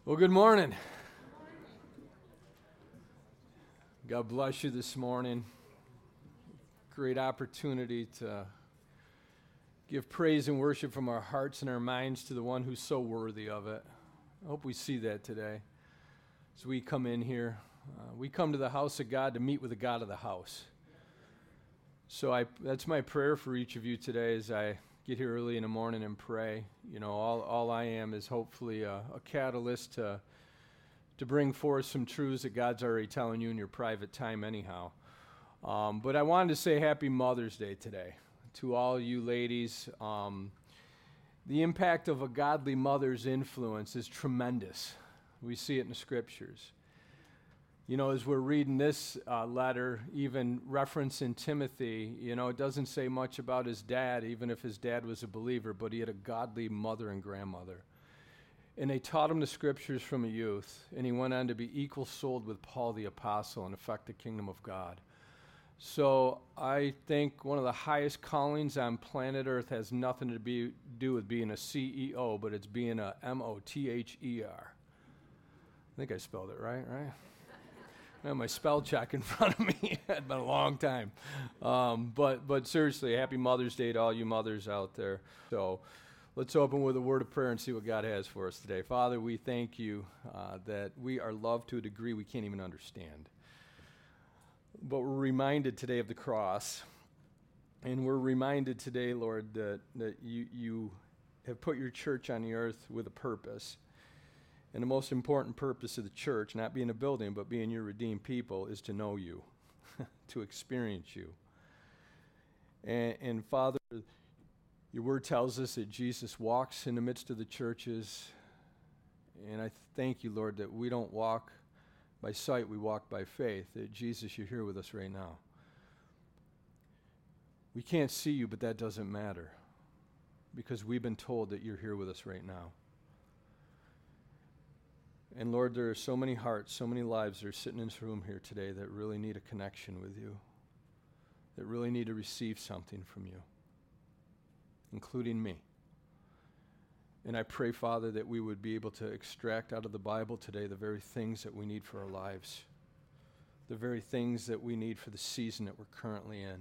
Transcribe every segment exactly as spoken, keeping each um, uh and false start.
Well, good morning. God bless you this morning. Great opportunity to give praise and worship from our hearts and our minds to the one who's so worthy of it. I hope we see that today. As we come in here, uh, we come to the house of God to meet with the God of the house. So I, that's my prayer for each of you today as I get here early in the morning and pray. You know, all, all I am is hopefully a, a catalyst to to bring forth some truths that God's already telling you in your private time anyhow. Um, but I wanted to say Happy Mother's Day today to all you ladies. Um, the impact of a godly mother's influence is tremendous. We see it in the scriptures. You know, as we're reading this uh, letter, even reference in Timothy, you know, it doesn't say much about his dad, even if his dad was a believer, but he had a godly mother and grandmother. And they taught him the scriptures from a youth, and he went on to be equal-souled with Paul the Apostle and affect the kingdom of God. So I think one of the highest callings on planet Earth has nothing to be, do with being a C E O, but it's being a M O T H E R. I think I spelled it right, right? I have my spell check in front of me. It's been a long time. Um, but but seriously, happy Mother's Day to all you mothers out there. So let's open with a word of prayer and see what God has for us today. Father, we thank you uh, that we are loved to a degree we can't even understand. But we're reminded today of the cross. And we're reminded today, Lord, that, that you, you have put your church on the earth with a purpose. And the most important purpose of the church, not being a building, but being your redeemed people, is to know you, to experience you. And, and Father, your word tells us that Jesus walks in the midst of the churches. And I thank you, Lord, that we don't walk by sight, we walk by faith, that Jesus, you're here with us right now. We can't see you, but that doesn't matter, because we've been told that you're here with us right now. And Lord, there are so many hearts, so many lives that are sitting in this room here today that really need a connection with you, that really need to receive something from you, including me. And I pray, Father, that we would be able to extract out of the Bible today the very things that we need for our lives, the very things that we need for the season that we're currently in,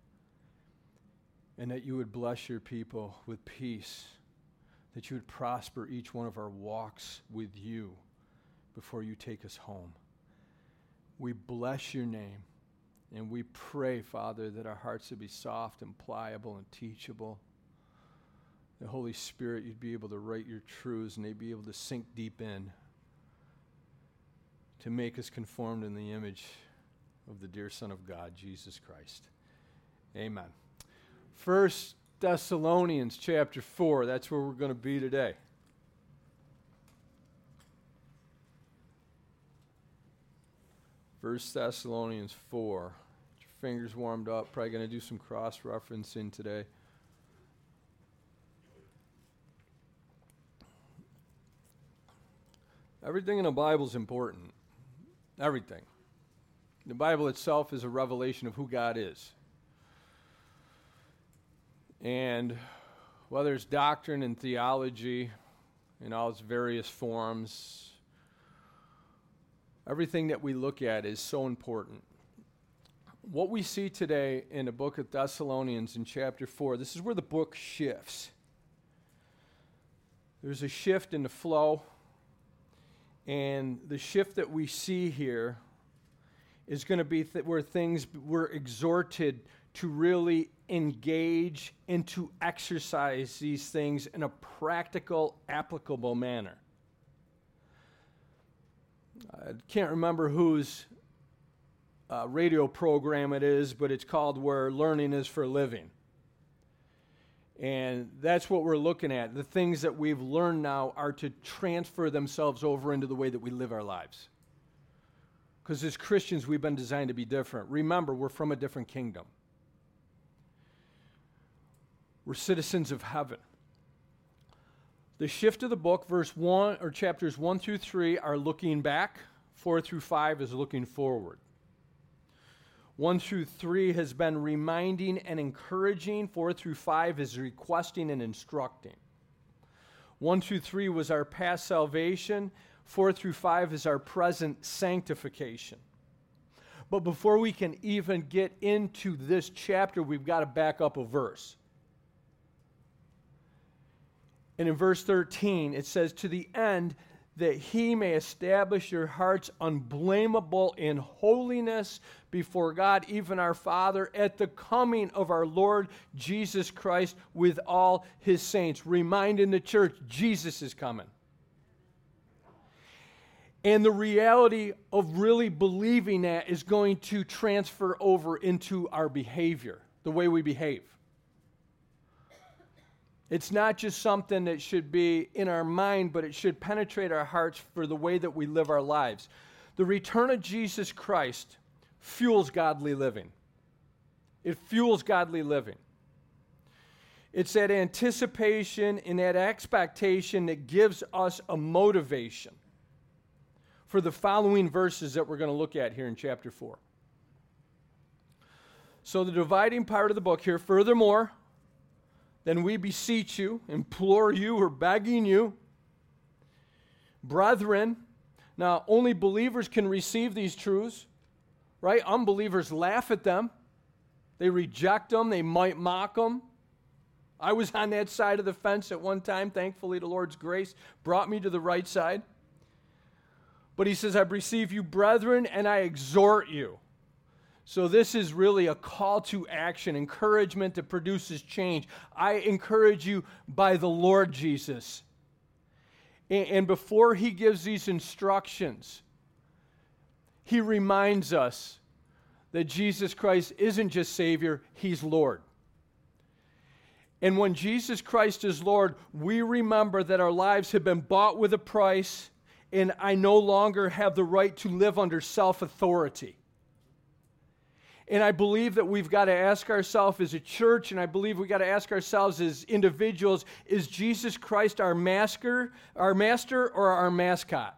and that you would bless your people with peace, that you would prosper each one of our walks with you before you take us home. We bless your name, and we pray, Father, that our hearts would be soft and pliable and teachable. The Holy Spirit, you'd be able to write your truths, and they'd be able to sink deep in to make us conformed in the image of the dear Son of God, Jesus Christ. Amen. First Thessalonians chapter four, that's where we're going to be today. First Thessalonians four. Get your fingers warmed up. Probably going to do some cross-referencing today. Everything in the Bible is important. Everything. The Bible itself is a revelation of who God is. And whether it's doctrine and theology in all its various forms, everything that we look at is so important. What we see today in the book of Thessalonians in chapter four, this is where the book shifts. There's a shift in the flow, and the shift that we see here is going to be th- where things were exhorted to really engage and to exercise these things in a practical, applicable manner. I can't remember whose uh, radio program it is, but it's called Where Learning is for Living. And that's what we're looking at. The things that we've learned now are to transfer themselves over into the way that we live our lives. Because as Christians, we've been designed to be different. Remember, we're from a different kingdom. We're citizens of heaven. The shift of the book, verse one, or chapters one through three, are looking back. Four through five is looking forward. One through three has been reminding and encouraging. Four through five is requesting and instructing. One through three was our past salvation. four through five is our present sanctification. But before we can even get into this chapter, we've got to back up a verse. And in verse thirteen, it says, to the end that he may establish your hearts unblameable in holiness before God, even our Father, at the coming of our Lord Jesus Christ with all his saints. Reminding the church, Jesus is coming. And the reality of really believing that is going to transfer over into our behavior, the way we behave. It's not just something that should be in our mind, but it should penetrate our hearts for the way that we live our lives. The return of Jesus Christ fuels godly living. It fuels godly living. It's that anticipation and that expectation that gives us a motivation for the following verses that we're going to look at here in chapter four. So the dividing part of the book here, furthermore, then we beseech you, implore you, or begging you, brethren. Now, only believers can receive these truths, right? Unbelievers laugh at them. They reject them. They might mock them. I was on that side of the fence at one time. Thankfully, the Lord's grace brought me to the right side. But he says, I beseech you, brethren, and I exhort you. So this is really a call to action, encouragement that produces change. I encourage you by the Lord Jesus. And, and before he gives these instructions, he reminds us that Jesus Christ isn't just Savior, he's Lord. And when Jesus Christ is Lord, we remember that our lives have been bought with a price, and I no longer have the right to live under self-authority. And I believe that we've got to ask ourselves as a church, and I believe we've got to ask ourselves as individuals, is Jesus Christ our master, our master or our mascot?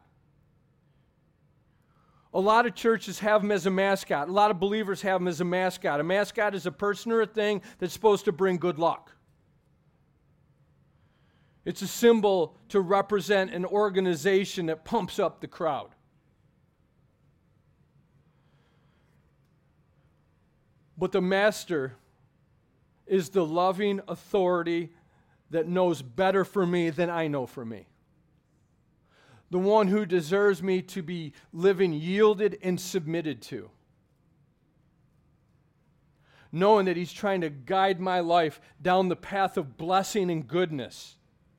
A lot of churches have him as a mascot. A lot of believers have him as a mascot. A mascot is a person or a thing that's supposed to bring good luck. It's a symbol to represent an organization that pumps up the crowd. But the master is the loving authority that knows better for me than I know for me. The one who deserves me to be living yielded and submitted to. Knowing that he's trying to guide my life down the path of blessing and goodness.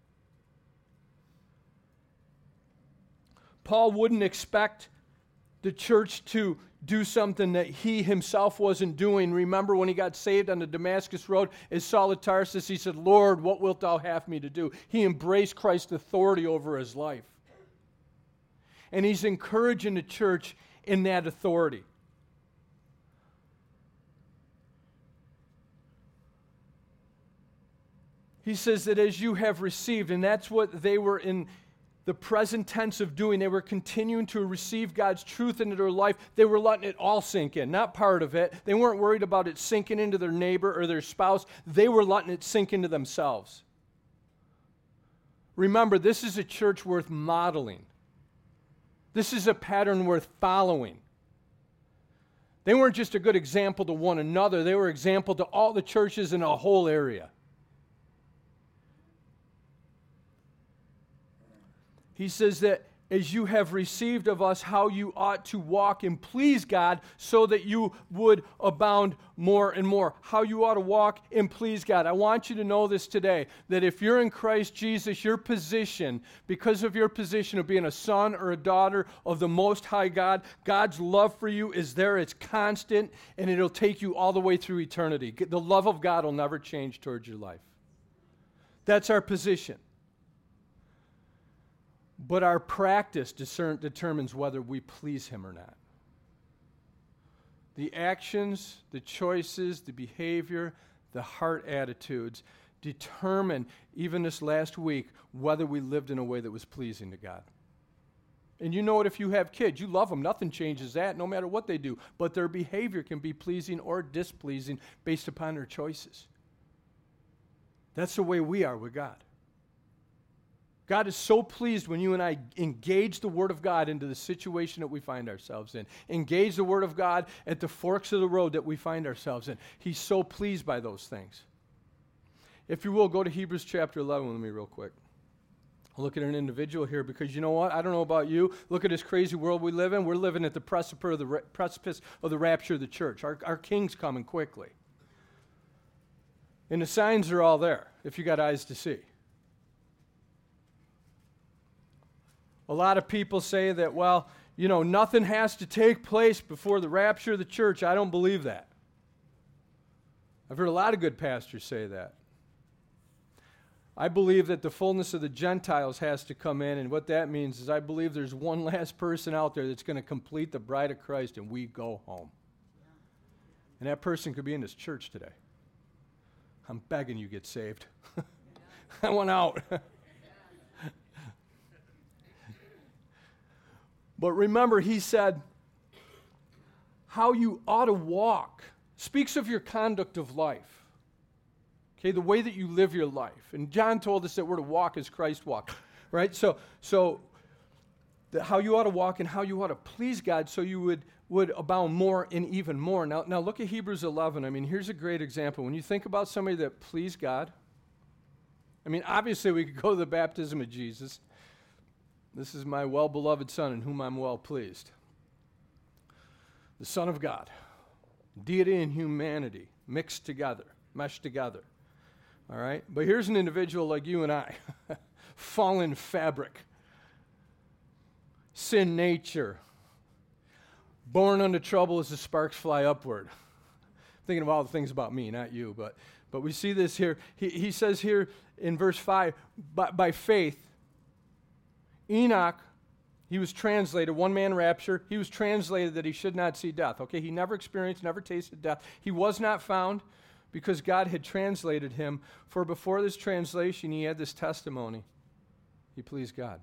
Paul wouldn't expect the church to do something that he himself wasn't doing. Remember when he got saved on the Damascus Road as Saul of Tarsus, he said, Lord, what wilt thou have me to do? He embraced Christ's authority over his life. And he's encouraging the church in that authority. He says that as you have received, and that's what they were in the present tense of doing. They were continuing to receive God's truth into their life. They were letting it all sink in, not part of it. They weren't worried about it sinking into their neighbor or their spouse. They were letting it sink into themselves. Remember, this is a church worth modeling. This is a pattern worth following. They weren't just a good example to one another. They were an example to all the churches in a whole area. He says that as you have received of us how you ought to walk and please God so that you would abound more and more. How you ought to walk and please God. I want you to know this today, that if you're in Christ Jesus, your position, because of your position of being a son or a daughter of the Most High God, God's love for you is there. It's constant, and it'll take you all the way through eternity. The love of God will never change towards your life. That's our position. But our practice discern, determines whether we please him or not. The actions, the choices, the behavior, the heart attitudes determine, even this last week, whether we lived in a way that was pleasing to God. And you know it if you have kids. You love them. Nothing changes that, no matter what they do. But their behavior can be pleasing or displeasing based upon their choices. That's the way we are with God. God is so pleased when you and I engage the Word of God into the situation that we find ourselves in. Engage the Word of God at the forks of the road that we find ourselves in. He's so pleased by those things. If you will, go to Hebrews chapter eleven with me real quick. Look at an individual here, because you know what? I don't know about you. Look at this crazy world we live in. We're living at the precipice of the, ra- precipice of the rapture of the church. Our, our king's coming quickly. And the signs are all there, if you got eyes to see. A lot of people say that, well, you know, nothing has to take place before the rapture of the church. I don't believe that. I've heard a lot of good pastors say that. I believe that the fullness of the Gentiles has to come in, and what that means is I believe there's one last person out there that's going to complete the bride of Christ, and we go home. And that person could be in this church today. I'm begging you get saved. I want out. But remember, he said, how you ought to walk speaks of your conduct of life. Okay, the way that you live your life. And John told us that we're to walk as Christ walked, right? So, so the, how you ought to walk and how you ought to please God so you would, would abound more and even more. Now, now look at Hebrews eleven. I mean, here's a great example. When you think about somebody that pleased God, I mean, obviously we could go to the baptism of Jesus. This is my well-beloved Son in whom I'm well pleased. The Son of God. Deity and humanity mixed together, meshed together. All right? But here's an individual like you and I. Fallen fabric. Sin nature. Born unto trouble as the sparks fly upward. Thinking of all the things about me, not you. But, but we see this here. He, he says here in verse five, by, by faith, Enoch, he was translated, one man rapture, he was translated that he should not see death. Okay, he never experienced, never tasted death. He was not found because God had translated him. For before this translation, he had this testimony. He pleased God.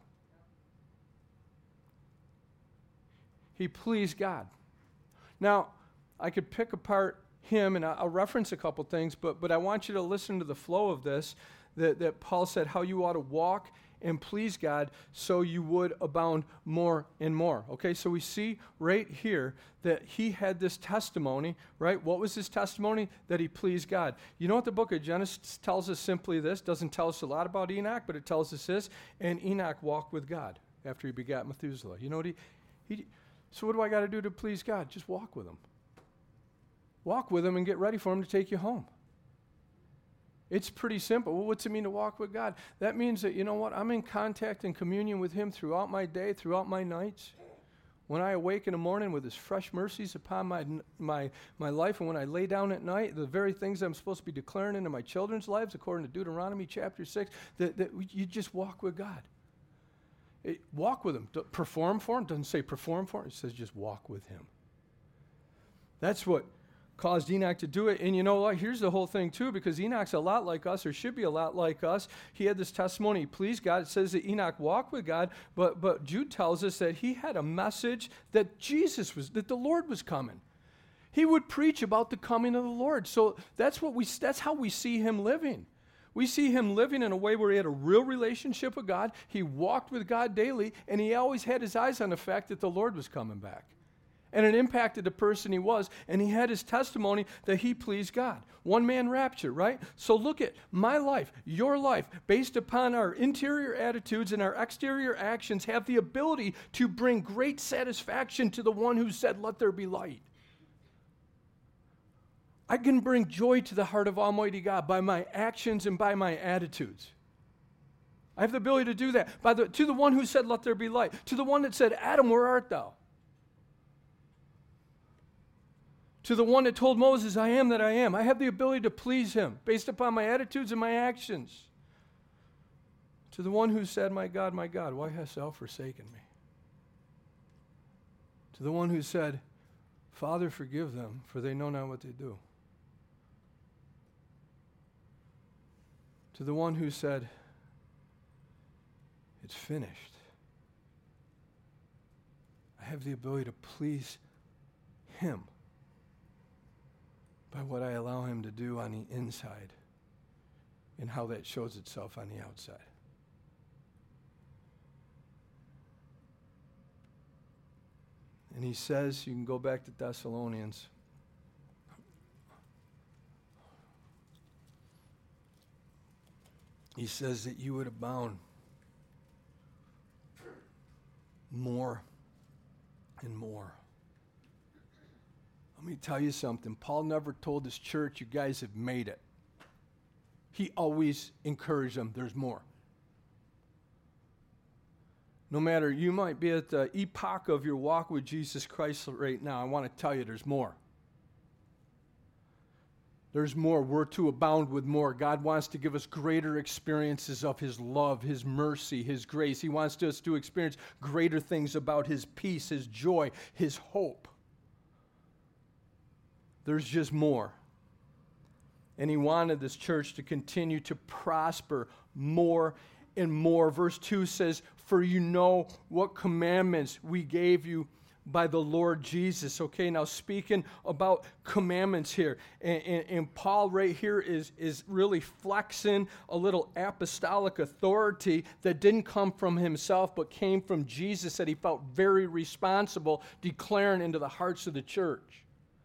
He pleased God. Now, I could pick apart him, and I'll reference a couple things, but, but I want you to listen to the flow of this, that, that Paul said how you ought to walk and please God so you would abound more and more. Okay, so we see right here that he had this testimony, right? What was his testimony? That he pleased God. You know what the book of Genesis tells us simply this? Doesn't tell us a lot about Enoch, but it tells us this. And Enoch walked with God after he begat Methuselah. You know what he, he so what do I got to do to please God? Just walk with him. Walk with him and get ready for him to take you home. It's pretty simple. Well, what's it mean to walk with God? That means that, you know what, I'm in contact and communion with him throughout my day, throughout my nights. When I awake in the morning with his fresh mercies upon my, my, my life, and when I lay down at night, the very things I'm supposed to be declaring into my children's lives, according to Deuteronomy chapter six, that, that you just walk with God. It, walk with him. D- perform for him. Doesn't say perform for him. It says just walk with him. That's what caused Enoch to do it. And you know what? Here's the whole thing too, because Enoch's a lot like us, or should be a lot like us. He had this testimony, he pleased God. It says that Enoch walked with God, but but Jude tells us that he had a message that Jesus was, that the Lord was coming. He would preach about the coming of the Lord. So that's what we that's how we see him living. We see him living in a way where he had a real relationship with God. He walked with God daily, and he always had his eyes on the fact that the Lord was coming back. And it impacted the person he was, and he had his testimony that he pleased God. One man rapture, right? So look at my life, your life, based upon our interior attitudes and our exterior actions, have the ability to bring great satisfaction to the one who said, let there be light. I can bring joy to the heart of Almighty God by my actions and by my attitudes. I have the ability to do that. By the, to the one who said, let there be light. To the one that said, Adam, where art thou? To the one that told Moses, I am that I am. I have the ability to please him based upon my attitudes and my actions. To the one who said, my God, my God, why hast thou forsaken me? To the one who said, Father, forgive them, for they know not what they do. To the one who said, it's finished. I have the ability to please him by what I allow him to do on the inside and how that shows itself on the outside. And he says, you can go back to Thessalonians. He says that you would abound more and more. Let me tell you something. Paul never told his church, you guys have made it. He always encouraged them, there's more. No matter, you might be at the epoch of your walk with Jesus Christ right now, I want to tell you there's more. There's more. We're to abound with more. God wants to give us greater experiences of His love, His mercy, His grace. He wants us to experience greater things about His peace, His joy, His hope. There's just more. And He wanted this church to continue to prosper more and more. Verse two says, for you know what commandments we gave you by the Lord Jesus. Okay, now speaking about commandments here, and, and, and Paul right here is, is really flexing a little apostolic authority that didn't come from himself but came from Jesus, that he felt very responsible declaring into the hearts of the church.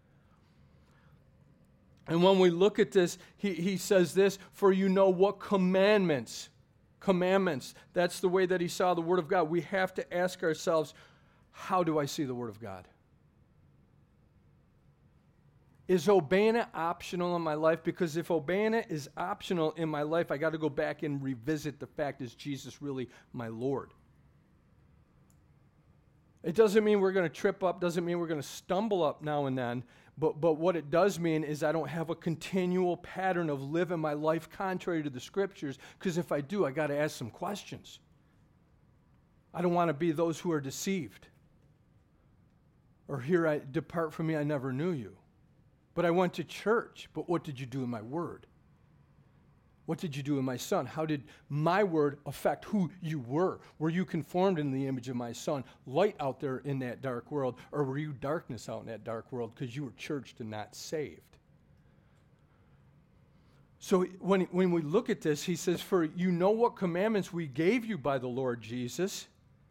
And when we look at this, he, he says this, for you know what commandments, commandments, that's the way that he saw the Word of God. We have to ask ourselves, how do I see the Word of God? Is obeying it optional in my life? Because if obeying it is optional in my life, I got to go back and revisit the fact, is Jesus really my Lord? It doesn't mean we're going to trip up, doesn't mean we're going to stumble up now and then, but, but what it does mean is I don't have a continual pattern of living my life contrary to the Scriptures, because if I do, I got to ask some questions. I don't want to be those who are deceived. Or here, I depart from me, I never knew you. But I went to church, but what did you do in my word? What did you do in my son? How did my word affect who you were? Were you conformed in the image of my son, light out there in that dark world, or were you darkness out in that dark world because you were churched and not saved? So when, when we look at this, he says, for you know what commandments we gave you by the Lord Jesus.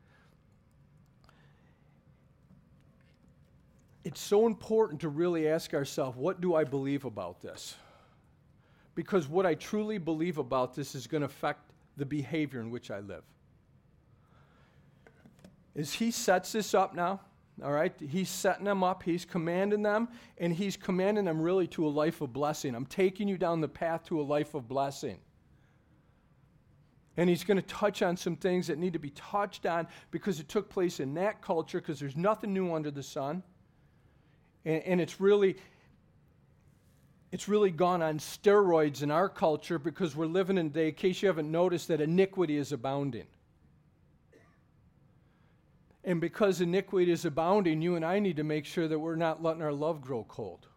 It's so important to really ask ourselves, what do I believe about this? Because what I truly believe about this is going to affect the behavior in which I live. As he sets this up now, all right, he's setting them up, he's commanding them, and he's commanding them really to a life of blessing. I'm taking you down the path to a life of blessing. And he's going to touch on some things that need to be touched on because it took place in that culture, because there's nothing new under the sun. And, and it's really... It's really gone on steroids in our culture because we're living in a day, in case you haven't noticed, that iniquity is abounding. And because iniquity is abounding, you and I need to make sure that we're not letting our love grow cold.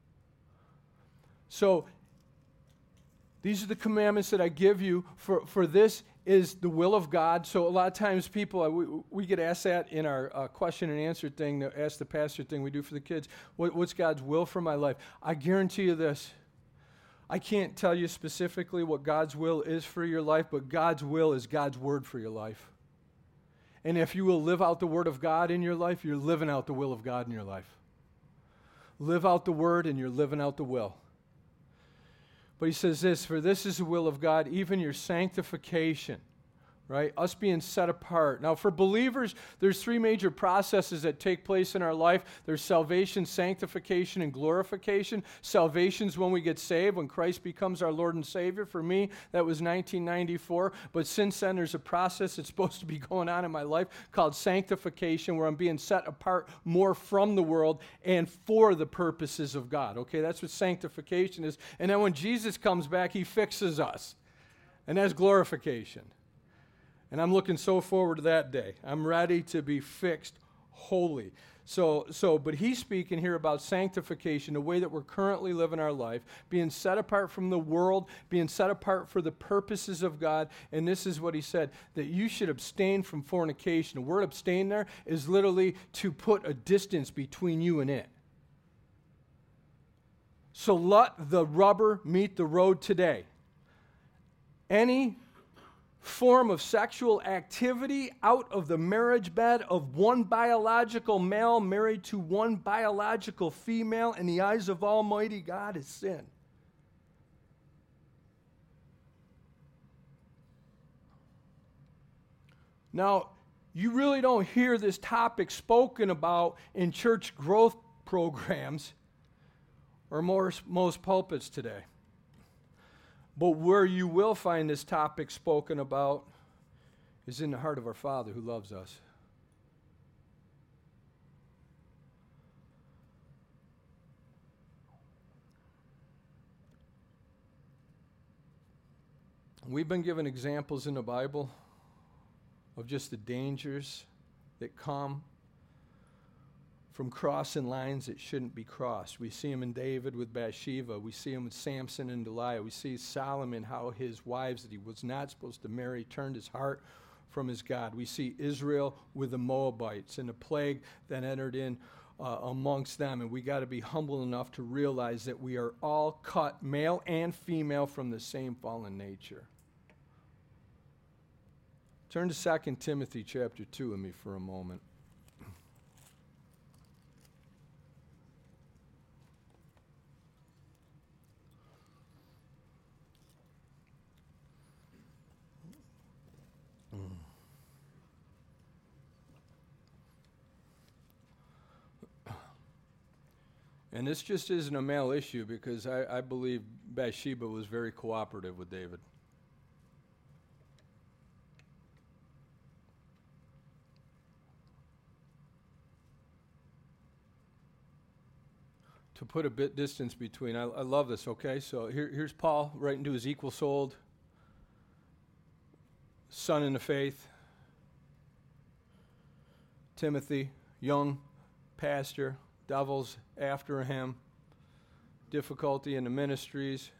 So, these are the commandments that I give you. For, for this is the will of God. So a lot of times people, we, we get asked that in our uh, question and answer thing, the ask the pastor thing we do for the kids. What, what's God's will for my life? I guarantee you this. I can't tell you specifically what God's will is for your life, but God's will is God's word for your life. And if you will live out the word of God in your life, you're living out the will of God in your life. Live out the word and you're living out the will. But he says this, for this is the will of God, even your sanctification, right? Us being set apart. Now, for believers, there's three major processes that take place in our life. There's salvation, sanctification, and glorification. Salvation's when we get saved, when Christ becomes our Lord and Savior. For me, that was nineteen ninety-four. But since then, there's a process that's supposed to be going on in my life called sanctification, where I'm being set apart more from the world and for the purposes of God. Okay, that's what sanctification is. And then when Jesus comes back, he fixes us. And that's glorification. And I'm looking so forward to that day. I'm ready to be fixed holy. So, so, but he's speaking here about sanctification, the way that we're currently living our life, being set apart from the world, being set apart for the purposes of God. And this is what he said, that you should abstain from fornication. The word abstain there is literally to put a distance between you and it. So let the rubber meet the road today. Any form of sexual activity out of the marriage bed of one biological male married to one biological female in the eyes of Almighty God is sin. Now, you really don't hear this topic spoken about in church growth programs or more, most pulpits today. But where you will find this topic spoken about is in the heart of our Father who loves us. We've been given examples in the Bible of just the dangers that come from crossing lines that shouldn't be crossed. We see him in David with Bathsheba. We see him with Samson and Delilah. We see Solomon, how his wives that he was not supposed to marry turned his heart from his God. We see Israel with the Moabites and the plague that entered in uh, amongst them. And we got to be humble enough to realize that we are all cut, male and female, from the same fallen nature. Turn to Second Timothy chapter two with me for a moment. And this just isn't a male issue, because I, I believe Bathsheba was very cooperative with David. To put a bit distance between, I, I love this, okay? So here, here's Paul writing to his equal-souled son in the faith, Timothy, young pastor, devils after him, difficulty in the ministries.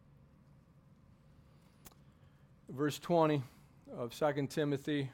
Verse twenty of Second Timothy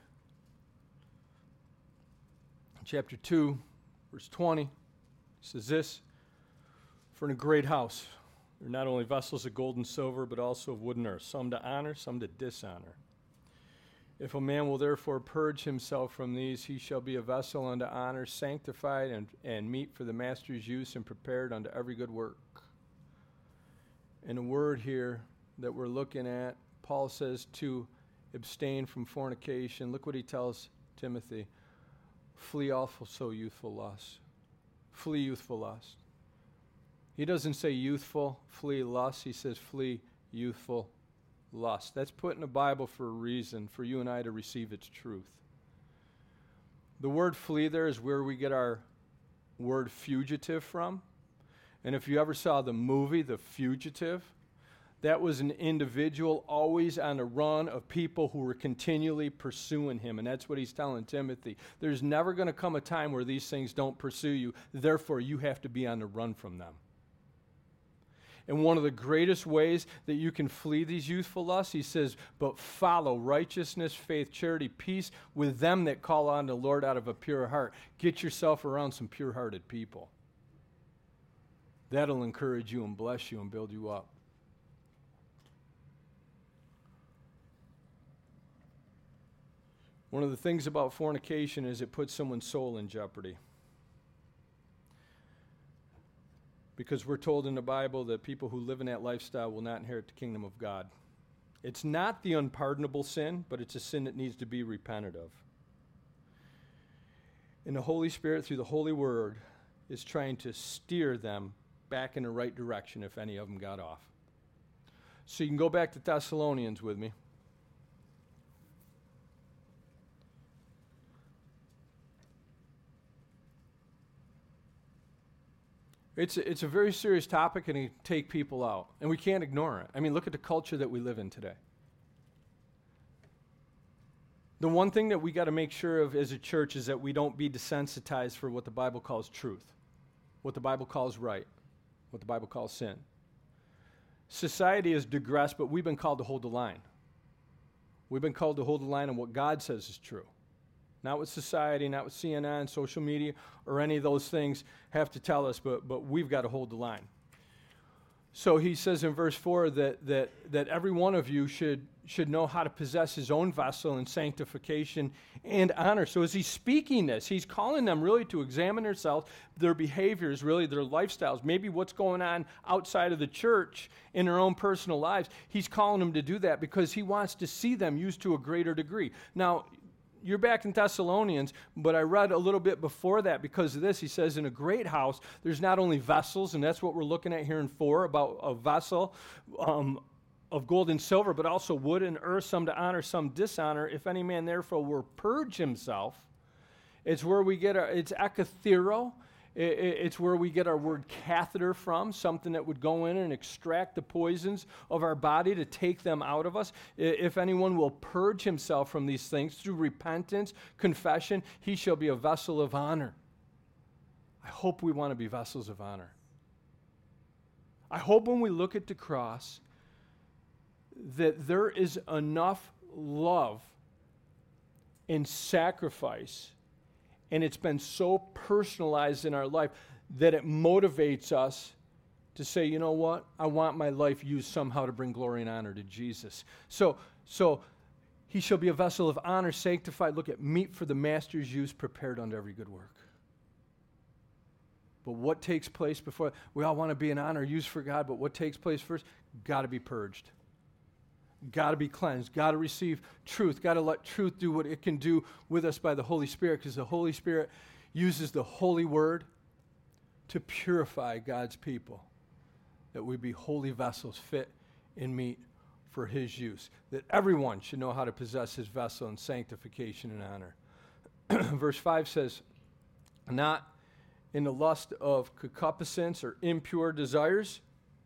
chapter two, verse twenty, says this: "For in a great house there are not only vessels of gold and silver, but also of wood and earth, some to honor, some to dishonor. If a man will therefore purge himself from these, he shall be a vessel unto honor, sanctified and, and meet for the master's use, and prepared unto every good work." And the word here that we're looking at, Paul says to abstain from fornication. Look what he tells Timothy: flee also youthful lust. Flee youthful lust. He doesn't say youthful, flee lust. He says flee youthful lust. That's put in the Bible for a reason, for you and I to receive its truth. The word flee there is where we get our word fugitive from. And if you ever saw the movie The Fugitive, that was an individual always on the run of people who were continually pursuing him. And that's what he's telling Timothy. There's never going to come a time where these things don't pursue you. Therefore, you have to be on the run from them. And one of the greatest ways that you can flee these youthful lusts, he says, but follow righteousness, faith, charity, peace with them that call on the Lord out of a pure heart. Get yourself around some pure-hearted people. That'll encourage you and bless you and build you up. One of the things about fornication is it puts someone's soul in jeopardy. Because we're told in the Bible that people who live in that lifestyle will not inherit the kingdom of God. It's not the unpardonable sin, but it's a sin that needs to be repented of. And the Holy Spirit, through the Holy Word, is trying to steer them back in the right direction if any of them got off. So you can go back to Thessalonians with me. It's a, it's a very serious topic, and it can take people out, and we can't ignore it. I mean, look at the culture that we live in today. The one thing that we got to make sure of as a church is that we don't be desensitized for what the Bible calls truth, what the Bible calls right, what the Bible calls sin. Society has digressed, but we've been called to hold the line. We've been called to hold the line on what God says is true. Not what society, not what C N N, social media, or any of those things have to tell us, but, but we've got to hold the line. So he says in verse four that, that, that every one of you should, should know how to possess his own vessel in sanctification and honor. So as he's speaking this, he's calling them really to examine themselves, their behaviors, really their lifestyles, maybe what's going on outside of the church in their own personal lives. He's calling them to do that because he wants to see them used to a greater degree. Now, you're back in Thessalonians, but I read a little bit before that because of this. He says, in a great house, there's not only vessels, and that's what we're looking at here in four, about a vessel um, of gold and silver, but also wood and earth, some to honor, some dishonor. If any man therefore will purge himself, it's where we get our, it's ekathero. It's where we get our word catheter from, something that would go in and extract the poisons of our body to take them out of us. If anyone will purge himself from these things through repentance, confession, he shall be a vessel of honor. I hope we want to be vessels of honor. I hope when we look at the cross that there is enough love and sacrifice, and it's been so personalized in our life that it motivates us to say, you know what? I want my life used somehow to bring glory and honor to Jesus. So, so he shall be a vessel of honor, sanctified. Look at meat for the master's use, prepared unto every good work. But what takes place before? We all want to be an honor used for God, but what takes place first? Got to be purged. Got to be cleansed, got to receive truth, got to let truth do what it can do with us by the Holy Spirit, because the Holy Spirit uses the holy word to purify God's people, that we be holy vessels fit and meet for his use, that everyone should know how to possess his vessel in sanctification and honor. Verse five says, not in the lust of concupiscence or impure desires,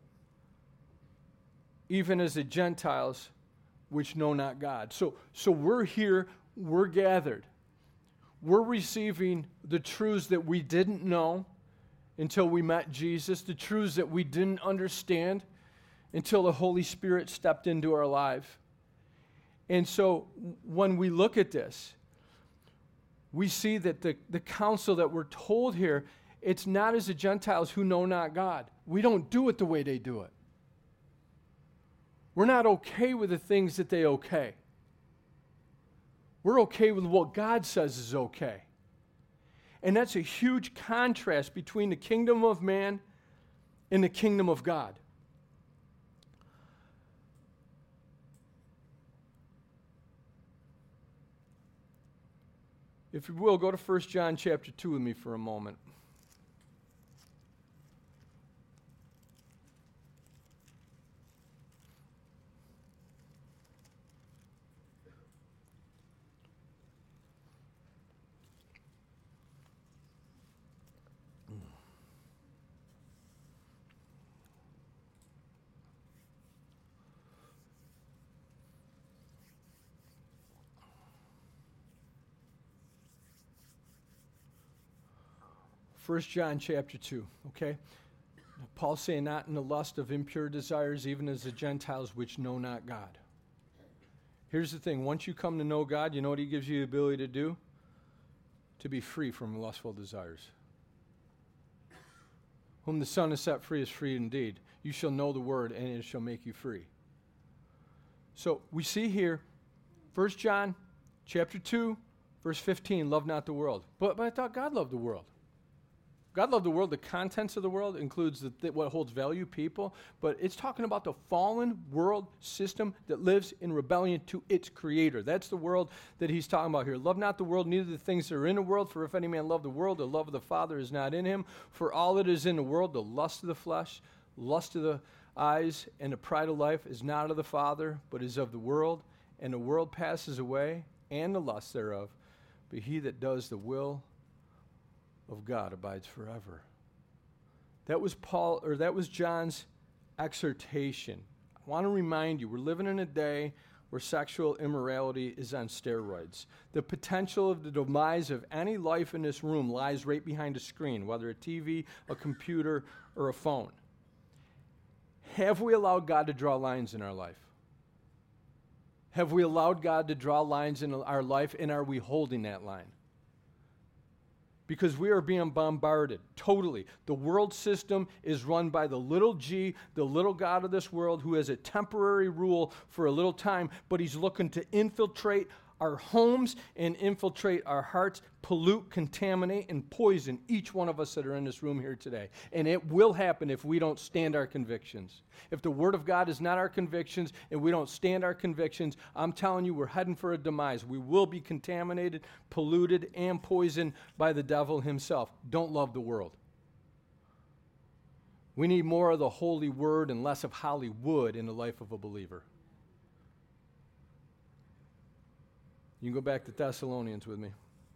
even as the Gentiles which know not God. So, so we're here, we're gathered. We're receiving the truths that we didn't know until we met Jesus, the truths that we didn't understand until the Holy Spirit stepped into our life. And so when we look at this, we see that the, the counsel that we're told here, it's not as the Gentiles who know not God. We don't do it the way they do it. We're not okay with the things that they okay. We're okay with what God says is okay. And that's a huge contrast between the kingdom of man and the kingdom of God. If you will, go to First John chapter two with me for a moment. First John chapter two, okay? Paul's saying, not in the lust of impure desires, even as the Gentiles which know not God. Here's the thing. Once you come to know God, you know what he gives you the ability to do? To be free from lustful desires. Whom the Son has set free is free indeed. You shall know the word, and it shall make you free. So we see here, First John chapter two, verse fifteen, love not the world. But, but I thought God loved the world. God loved the world. The contents of the world includes the, th- what holds value, people, but it's talking about the fallen world system that lives in rebellion to its creator. That's the world that he's talking about here. Love not the world, neither the things that are in the world, for if any man love the world, the love of the Father is not in him. For all that is in the world, the lust of the flesh, lust of the eyes, and the pride of life is not of the Father, but is of the world. And the world passes away, and the lust thereof. But he that does the will of God abides forever. That was Paul, or that was John's exhortation. I want to remind you, we're living in a day where sexual immorality is on steroids. The potential of the demise of any life in this room lies right behind a screen, whether a T V, a computer, or a phone. Have we allowed God to draw lines in our life? Have we allowed God to draw lines in our life, and are we holding that line? because we are being bombarded totally. The world system is run by the little g, the little god of this world, who has a temporary rule for a little time, but he's looking to infiltrate our homes and infiltrate our hearts, pollute, contaminate, and poison each one of us that are in this room here today. And it will happen if we don't stand our convictions. If the Word of God is not our convictions and we don't stand our convictions, I'm telling you, we're heading for a demise. We will be contaminated, polluted, and poisoned by the devil himself. Don't love the world. We need more of the Holy Word and less of Hollywood in the life of a believer. You can go back to Thessalonians with me.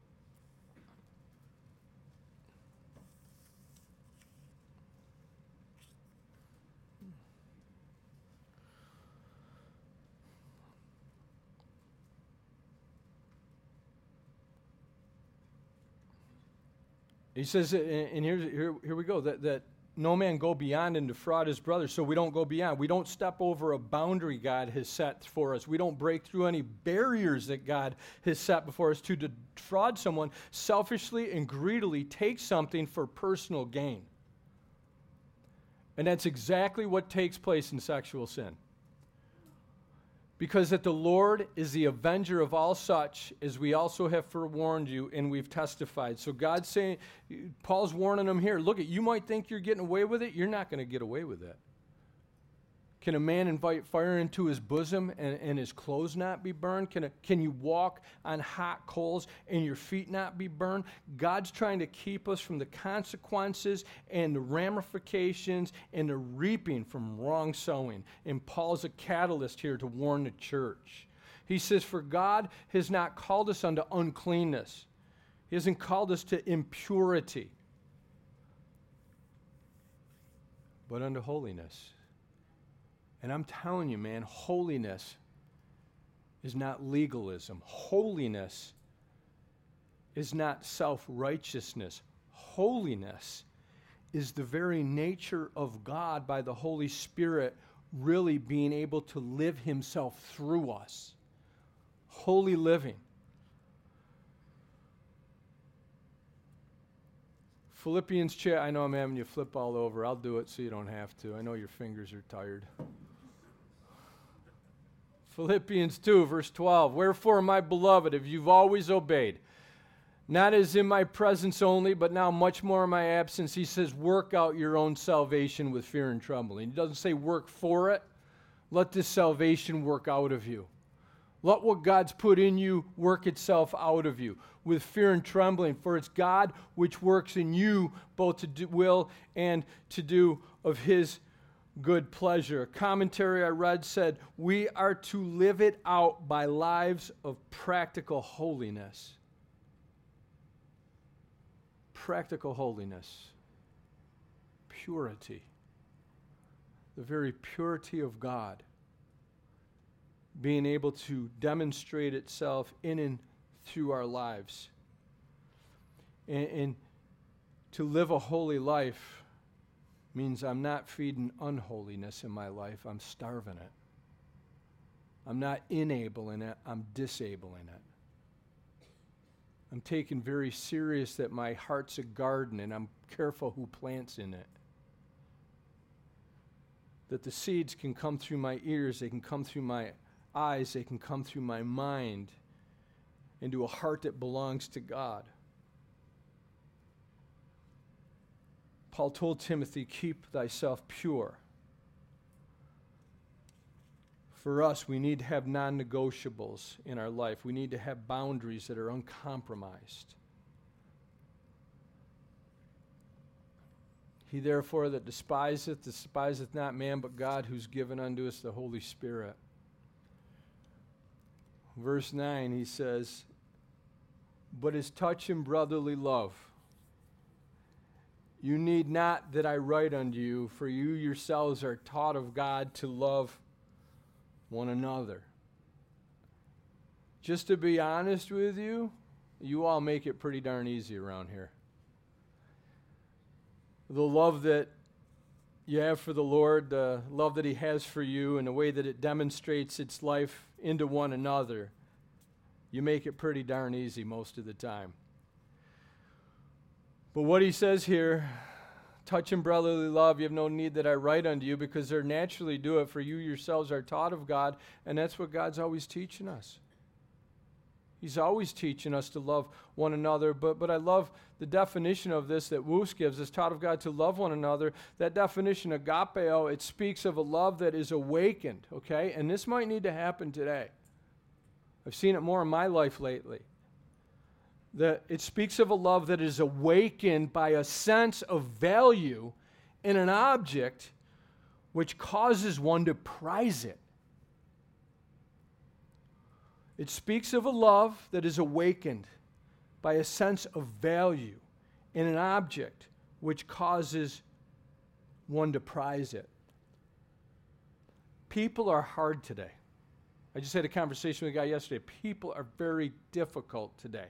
He says, and here, here, here we go, that, that no man go beyond and defraud his brother, so we don't go beyond. We don't step over a boundary God has set for us. We don't break through any barriers that God has set before us to defraud someone, selfishly and greedily take something for personal gain. And that's exactly what takes place in sexual sin. Because that the Lord is the avenger of all such, as we also have forewarned you and we've testified. So God's saying, Paul's warning them here, look, you might think you're getting away with it. You're not going to get away with it. Can a man invite fire into his bosom and, and his clothes not be burned? Can, a, can you walk on hot coals and your feet not be burned? God's trying to keep us from the consequences and the ramifications and the reaping from wrong sowing. And Paul's a catalyst here to warn the church. He says, for God has not called us unto uncleanness. He hasn't called us to impurity, but unto holiness. And I'm telling you, man, holiness is not legalism. Holiness is not self-righteousness. Holiness is the very nature of God by the Holy Spirit really being able to live himself through us. Holy living. Philippians chat, I know I'm having you flip all over. I'll do it so you don't have to. I know your fingers are tired. Philippians two, verse twelve, wherefore, my beloved, if you've always obeyed, not as in my presence only, but now much more in my absence, he says, work out your own salvation with fear and trembling. He doesn't say work for it. Let this salvation work out of you. Let what God's put in you work itself out of you with fear and trembling, for it's God which works in you both to do will and to do of his good pleasure. A commentary I read said, we are to live it out by lives of practical holiness. Practical holiness. Purity. The very purity of God being able to demonstrate itself in and through our lives. And, and to live a holy life means I'm not feeding unholiness in my life, I'm starving it. I'm not enabling it, I'm disabling it. I'm taking very serious that my heart's a garden and I'm careful who plants in it. That the seeds can come through my ears, they can come through my eyes, they can come through my mind into a heart that belongs to God. Paul told Timothy, keep thyself pure. For us, we need to have non-negotiables in our life. We need to have boundaries that are uncompromised. He therefore that despiseth, despiseth not man, but God, who's given unto us the Holy Spirit. Verse nine, he says, but his touch and brotherly love. You need not that I write unto you, for you yourselves are taught of God to love one another. Just to be honest with you, you all make it pretty darn easy around here. The love that you have for the Lord, the love that he has for you, and the way that it demonstrates its life into one another, you make it pretty darn easy most of the time. But what he says here, touch and brotherly love, you have no need that I write unto you, because they're naturally do it, for you yourselves are taught of God, and that's what God's always teaching us. He's always teaching us to love one another, but but I love the definition of this that Woos gives us, taught of God to love one another. That definition, agapeo, it speaks of a love that is awakened, okay? And this might need to happen today. I've seen it more in my life lately. That it speaks of a love that is awakened by a sense of value in an object which causes one to prize it. It speaks of a love that is awakened by a sense of value in an object which causes one to prize it. People are hard today. I just had a conversation with a guy yesterday. People are very difficult today.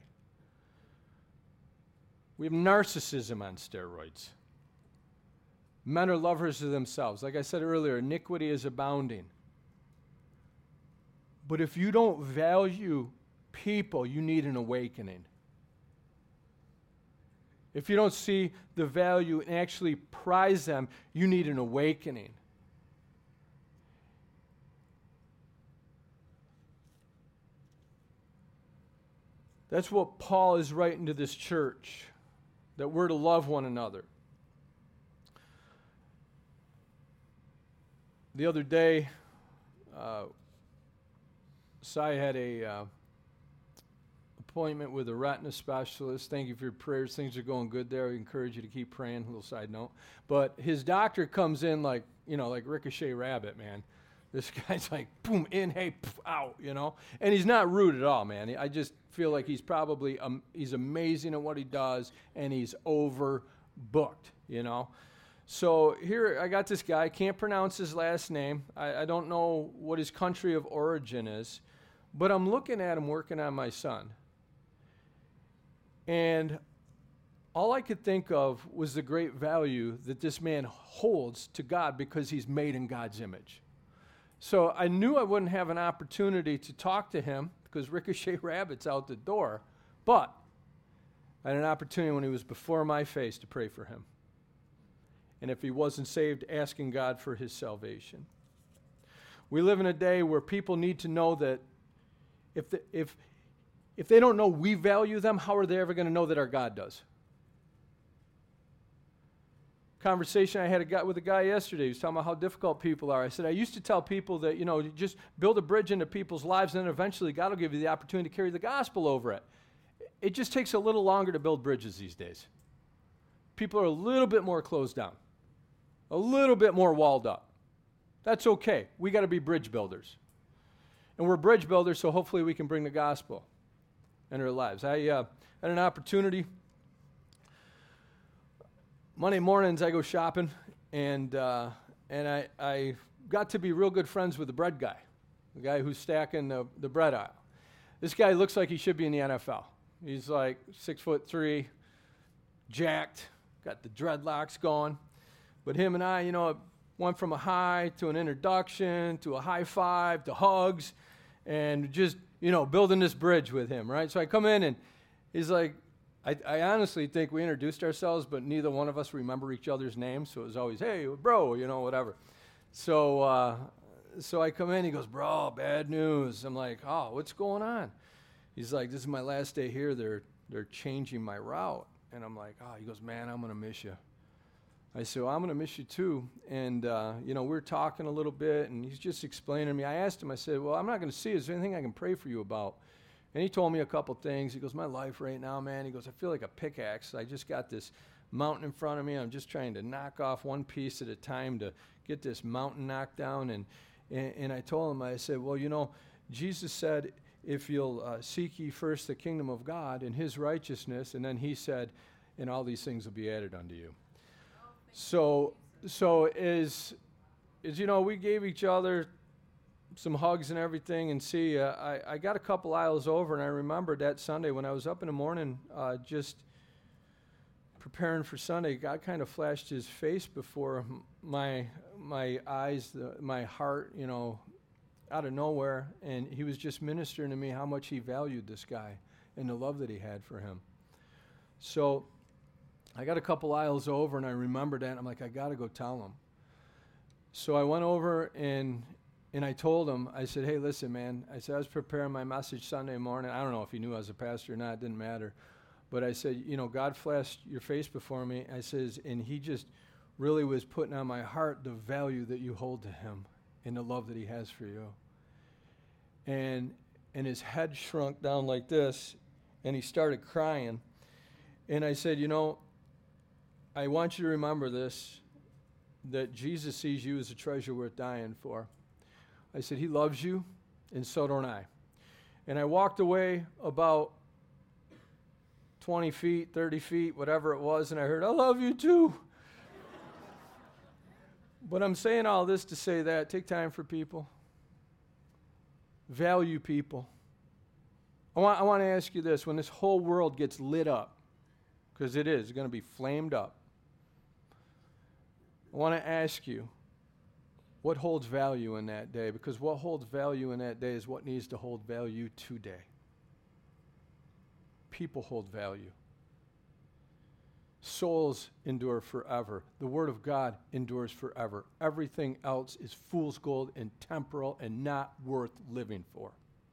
We have narcissism on steroids. Men are lovers of themselves. Like I said earlier, iniquity is abounding. But if you don't value people, you need an awakening. If you don't see the value and actually prize them, you need an awakening. That's what Paul is writing to this church, that we're to love one another. The other day, uh, Sai had a uh, appointment with a retina specialist. Thank you for your prayers. Things are going good there. I encourage you to keep praying. A little side note. But his doctor comes in like, you know, like Ricochet Rabbit, man. This guy's like, boom, in, hey, poof, out, you know. And he's not rude at all, man. I just feel like he's probably, um, he's amazing at what he does, and he's overbooked, you know. So here, I got this guy. I can't pronounce his last name. I, I don't know what his country of origin is. But I'm looking at him working on my son. And all I could think of was the great value that this man holds to God because he's made in God's image. So I knew I wouldn't have an opportunity to talk to him because Ricochet Rabbit's out the door. But I had an opportunity when he was before my face to pray for him. And if he wasn't saved, asking God for his salvation. We live in a day where people need to know that If, the, if, if they don't know we value them, how are they ever going to know that our God does? Conversation I had a guy, with a guy yesterday. He was talking about how difficult people are. I said, I used to tell people that, you know, you just build a bridge into people's lives, and then eventually God will give you the opportunity to carry the gospel over it. It just takes a little longer to build bridges these days. People are a little bit more closed down, a little bit more walled up. That's okay. We got to be bridge builders. And we're bridge builders, so hopefully we can bring the gospel into our lives. I uh, had an opportunity. Monday mornings I go shopping, and uh, and I, I got to be real good friends with the bread guy, the guy who's stacking the, the bread aisle. This guy looks like he should be in the N F L. He's like six foot three, jacked, got the dreadlocks going. But him and I, you know, went from a hi to an introduction to a high five to hugs, and just, you know, building this bridge with him, right? So I come in, and he's like, I, I honestly think we introduced ourselves, but neither one of us remember each other's names, so it was always, hey, bro, you know, whatever. So uh, so I come in, he goes, bro, bad news. I'm like, oh, what's going on? He's like, this is my last day here. They're they're changing my route. And I'm like, oh, he goes, man, I'm going to miss you. I said, well, I'm going to miss you too. And, uh, you know, we we're talking a little bit, and he's just explaining to me. I asked him, I said, well, I'm not going to see you. Is there anything I can pray for you about? And he told me a couple things. He goes, my life right now, man, he goes, I feel like a pickaxe. I just got this mountain in front of me. I'm just trying to knock off one piece at a time to get this mountain knocked down. And, and, and I told him, I said, well, you know, Jesus said, if you'll uh, seek ye first the kingdom of God and his righteousness, and then he said, and all these things will be added unto you. So, so is, is, you know, we gave each other some hugs and everything, and see, uh, I, I got a couple aisles over, and I remembered that Sunday when I was up in the morning, uh, just preparing for Sunday, God kind of flashed his face before my my eyes, the, my heart, you know, out of nowhere, and he was just ministering to me how much he valued this guy and the love that he had for him. So I got a couple aisles over, and I remembered that. And I'm like, I got to go tell him. So I went over, and and I told him, I said, hey, listen, man. I said, I was preparing my message Sunday morning. I don't know if he knew I was a pastor or not. It didn't matter. But I said, you know, God flashed your face before me. I says, and he just really was putting on my heart the value that you hold to him and the love that he has for you. And and his head shrunk down like this, and he started crying. And I said, you know, I want you to remember this, that Jesus sees you as a treasure worth dying for. I said, he loves you, and so don't I. And I walked away about twenty feet, thirty feet, whatever it was, and I heard, I love you too. But I'm saying all this to say that, take time for people. Value people. I want, I want to ask you this. When this whole world gets lit up, because it is, it's going to be flamed up, I want to ask you, what holds value in that day? Because what holds value in that day is what needs to hold value today. People hold value. Souls endure forever. The Word of God endures forever. Everything else is fool's gold and temporal and not worth living for.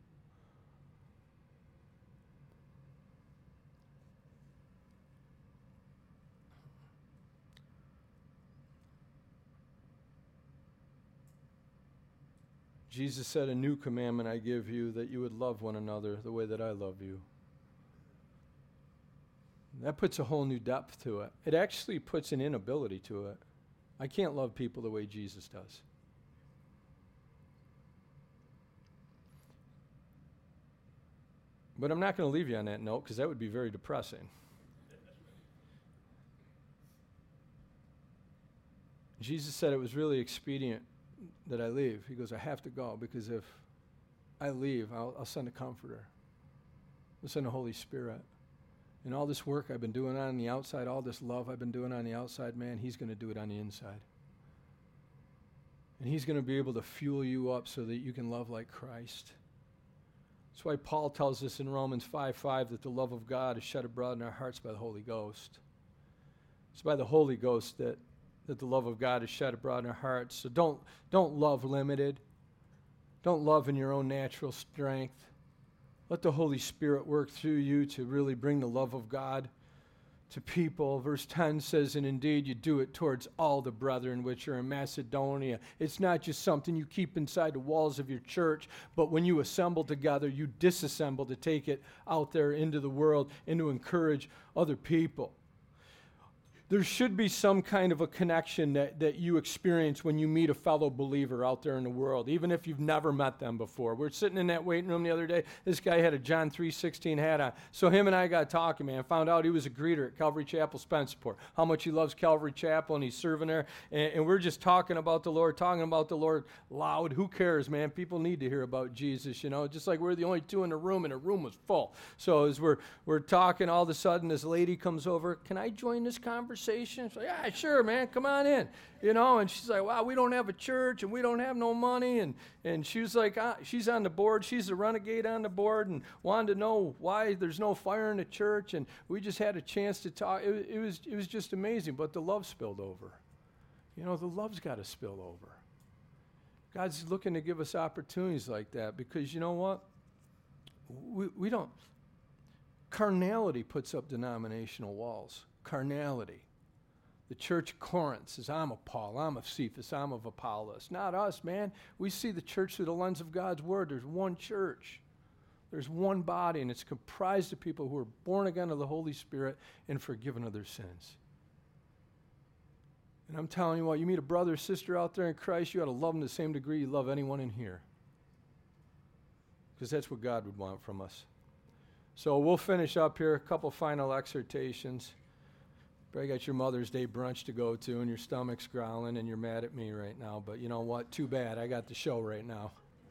Jesus said, a new commandment I give you, that you would love one another the way that I love you. That puts a whole new depth to it. It actually puts an inability to it. I can't love people the way Jesus does. But I'm not going to leave you on that note, because that would be very depressing. Jesus said it was really expedient that I leave. He goes, I have to go, because if I leave, I'll, I'll send a comforter. I'll send the Holy Spirit. And all this work I've been doing on the outside, all this love I've been doing on the outside, man, he's going to do it on the inside. And he's going to be able to fuel you up so that you can love like Christ. That's why Paul tells us in Romans five five that the love of God is shed abroad in our hearts by the Holy Ghost. It's by the Holy Ghost that, that the love of God is shed abroad in our hearts. So don't, don't love limited. Don't love in your own natural strength. Let the Holy Spirit work through you to really bring the love of God to people. Verse ten says, and indeed you do it towards all the brethren which are in Macedonia. It's not just something you keep inside the walls of your church, but when you assemble together, you disassemble to take it out there into the world and to encourage other people. There should be some kind of a connection that, that you experience when you meet a fellow believer out there in the world, even if you've never met them before. We're sitting in that waiting room the other day. This guy had a John three sixteen hat on. So him and I got talking, man. Found out he was a greeter at Calvary Chapel, Spencerport, how much he loves Calvary Chapel, and he's serving there. And, and we're just talking about the Lord, talking about the Lord loud. Who cares, man? People need to hear about Jesus, you know, just like we're the only two in the room, and the room was full. So as we're, we're talking, all of a sudden this lady comes over. Can I join this conversation? So, yeah, sure, man, come on in. You know, and she's like, wow, we don't have a church, and we don't have no money. And, and she was like, ah, she's on the board. She's a renegade on the board, and wanted to know why there's no fire in the church. And we just had a chance to talk. It, it was, it was just amazing. But the love spilled over. You know, the love's got to spill over. God's looking to give us opportunities like that, because you know what? We, we don't. Carnality puts up denominational walls. Carnality. The church of Corinth says, I'm of Paul, I'm of Cephas, I'm of Apollos. Not us, man. We see the church through the lens of God's word. There's one church. There's one body, and it's comprised of people who are born again of the Holy Spirit and forgiven of their sins. And I'm telling you what, you meet a brother or sister out there in Christ, you ought to love them to the same degree you love anyone in here. Because that's what God would want from us. So we'll finish up here, a couple final exhortations. Probably got your Mother's Day brunch to go to, and your stomach's growling, and you're mad at me right now. But you know what? Too bad. I got the show right now.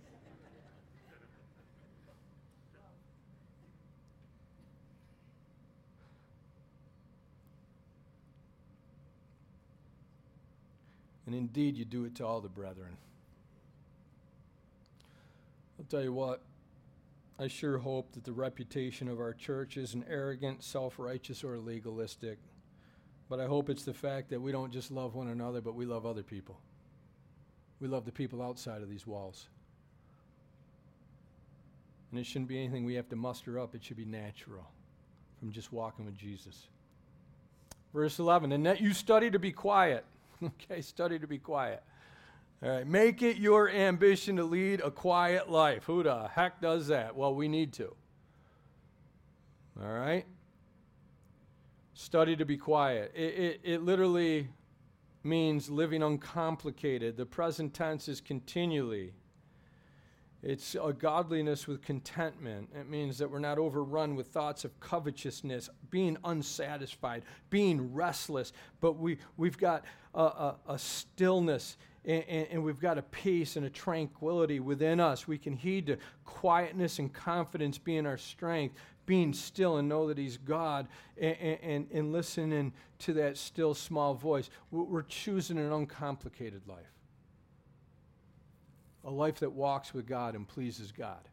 And indeed, you do it to all the brethren. I'll tell you what. I sure hope that the reputation of our church isn't arrogant, self-righteous, or legalistic. But I hope it's the fact that we don't just love one another, but we love other people. We love the people outside of these walls. And it shouldn't be anything we have to muster up. It should be natural from just walking with Jesus. Verse eleven, and that you study to be quiet. Okay, study to be quiet. All right, make it your ambition to lead a quiet life. Who the heck does that? Well, we need to. All right? Study to be quiet. It, it, it literally means living uncomplicated. The present tense is continually. It's a godliness with contentment. It means that we're not overrun with thoughts of covetousness, being unsatisfied, being restless, but we, we've got a, a, a stillness and, and, and we've got a peace and a tranquility within us. We can heed to quietness and confidence being our strength, being still and know that He's God, and, and, and listening to that still small voice. We're choosing an uncomplicated life. A life that walks with God and pleases God.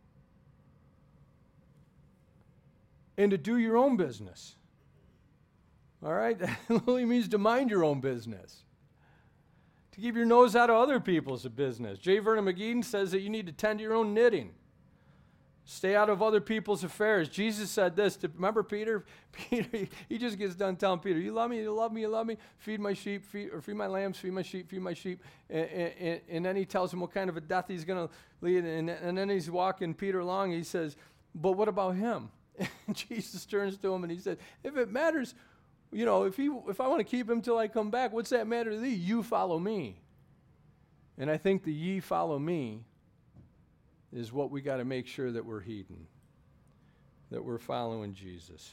And to do your own business. All right? That really means to mind your own business. To keep your nose out of other people's business. J. Vernon McGee says that you need to tend to your own knitting. Stay out of other people's affairs. Jesus said this. To, remember Peter? Peter, he just gets done telling Peter, you love me, you love me, you love me. Feed my sheep, feed, or feed my lambs, feed my sheep, feed my sheep. And, and, and then he tells him what kind of a death he's going to lead. And, and then he's walking Peter along. He says, but what about him? And Jesus turns to him and he said, if it matters, you know, if he, if I want to keep him till I come back, what's that matter to thee? You follow me. And I think the ye follow me is what we got to make sure that we're heeding, that we're following Jesus.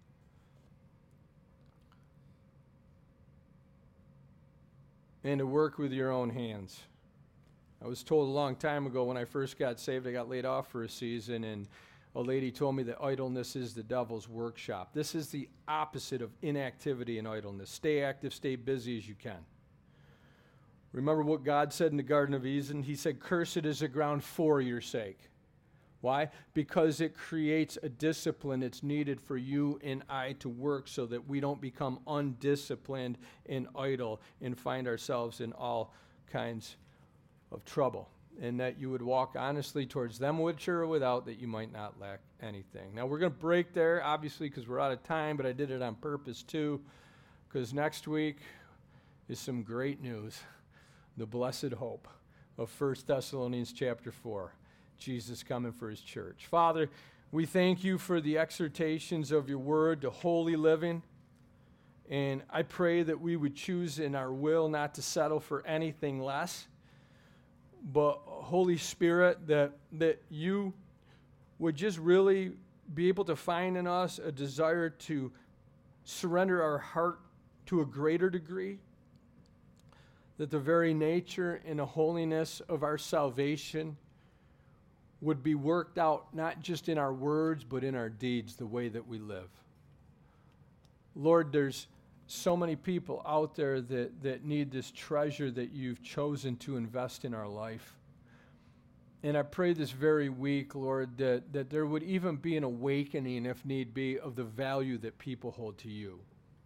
And to work with your own hands. I was told a long time ago when I first got saved, I got laid off for a season, and a lady told me that idleness is the devil's workshop. This is the opposite of inactivity and idleness. Stay active, stay busy as you can. Remember what God said in the Garden of Eden? He said, cursed is the ground for your sake. Why? Because it creates a discipline that's needed for you and I to work so that we don't become undisciplined and idle and find ourselves in all kinds of trouble. And that you would walk honestly towards them with or without, that you might not lack anything. Now, we're going to break there, obviously, because we're out of time, but I did it on purpose, too, because next week is some great news. The blessed hope of First Thessalonians chapter four, Jesus coming for His church. Father, we thank You for the exhortations of Your word to holy living, and I pray that we would choose in our will not to settle for anything less, but Holy Spirit, that, that You would just really be able to find in us a desire to surrender our heart to a greater degree, that the very nature and the holiness of our salvation would be worked out not just in our words, but in our deeds, the way that we live. Lord, there's so many people out there that, that need this treasure that You've chosen to invest in our life. And I pray this very week, Lord, that, that there would even be an awakening, if need be, of the value that people hold to You.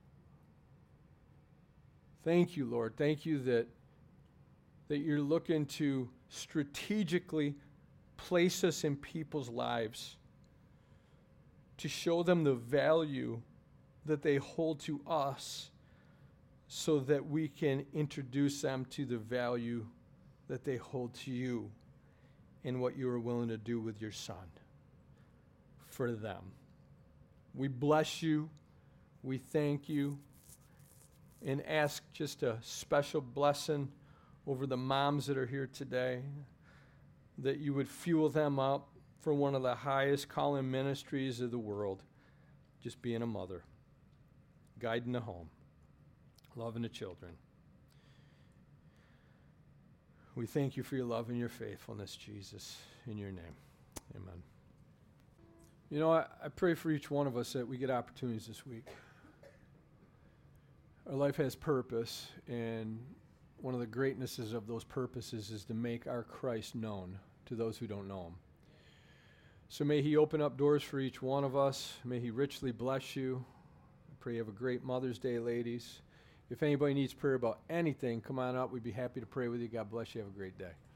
Thank You, Lord. Thank You that, that You're looking to strategically place us in people's lives to show them the value that they hold to us so that we can introduce them to the value that they hold to You and what You are willing to do with Your Son for them. We bless You. We thank You. And ask just a special blessing over the moms that are here today, that You would fuel them up for one of the highest calling ministries of the world, just being a mother, guiding the home, loving the children. We thank You for Your love and Your faithfulness, Jesus, in Your name. Amen. You know, I, I pray for each one of us that we get opportunities this week. Our life has purpose, and one of the greatnesses of those purposes is to make our Christ known to those who don't know Him. So may He open up doors for each one of us. May He richly bless you. I Pray you have a great Mother's Day, ladies. If anybody needs prayer about anything, come on up. We'd be happy to pray with you. God bless you. Have a great day.